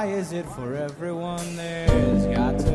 Why is it for everyone there's got to